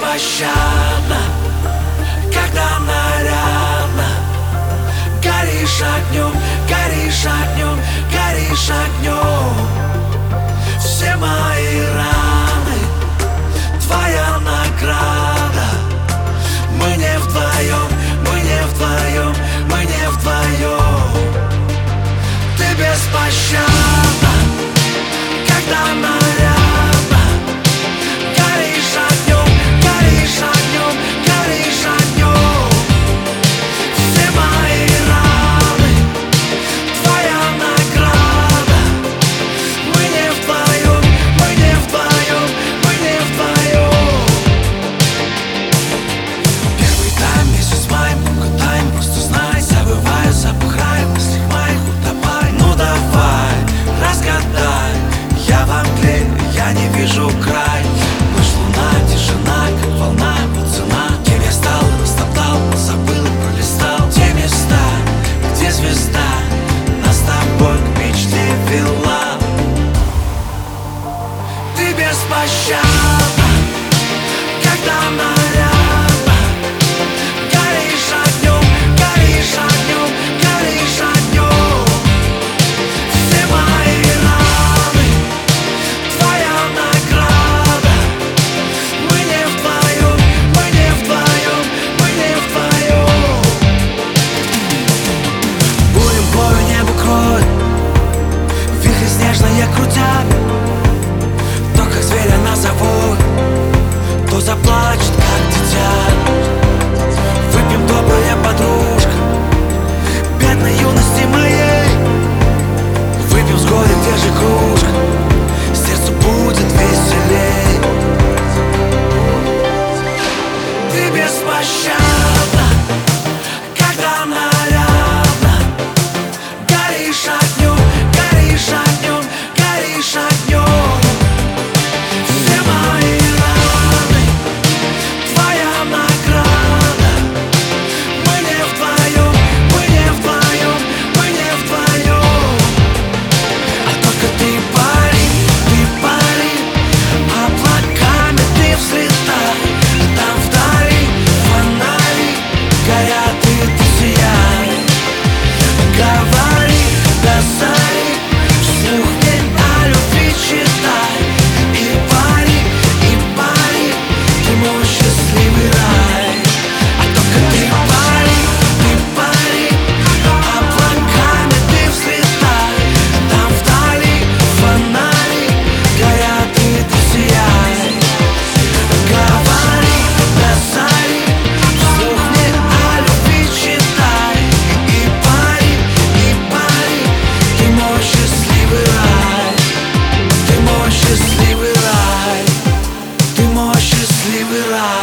беспощадна, когда нарядно горишь огнем, горишь огнем, горишь огнем. Все мои раны — твоя награда. Мы не вдвоем, мы не вдвоем, мы не вдвоем. Ты беспощадна, когда нарядно горишь огнем, горишь огнем, горишь огнем. Все мои раны — твоя награда. Мы не вдвоем, мы не вдвоем, мы не вдвоем. Первый тайм, месяц май, много тайм, просто знай. Забываю, запухаю, в мыслях моих утопай. Ну давай, разгадай, я во мгле, я не вижу край. Ночь, луна, тишина, как волна, вот цена. Кем я стал, растоптал, позабыл и пролистал те места, где звезда нас с тобой к мечте вела. Ты беспощадна, когда нарядно горишь огнем, горишь огнем, горишь огнем. Все мои раны — твоя награда. Мы не вдвоем, мы не вдвоем, мы не вдвоем. Бурем бою небо кроет, вихри снежные крутят. То, как зверя назовут, то заплачет, как дитя. Выпьем, добрая подружка, бедной юности моей. Выпьем с горя, где же кружка, сердцу будет веселей. Ты беспощадна, когда нарядно горишь огнем, горишь огнем, горишь огнем. Все мои раны — твоя награда. Мы не вдвоем, мы не вдвоем, мы не вдвоем. А только ты пари, облаками ты взлетай. Там вдали фонари горят, и ты сияй. Говори до зари, вслух мне о любви читай. И пари, ты мой счастливый рай. А только ты пари, облаками ты взлетай. Там вдали фонари горят, и ты сияй. Говори до зари, вслух мне о любви читай. И пари, ты мой счастливый рай. Ты мой счастливый рай. Ты мой счастливый рай.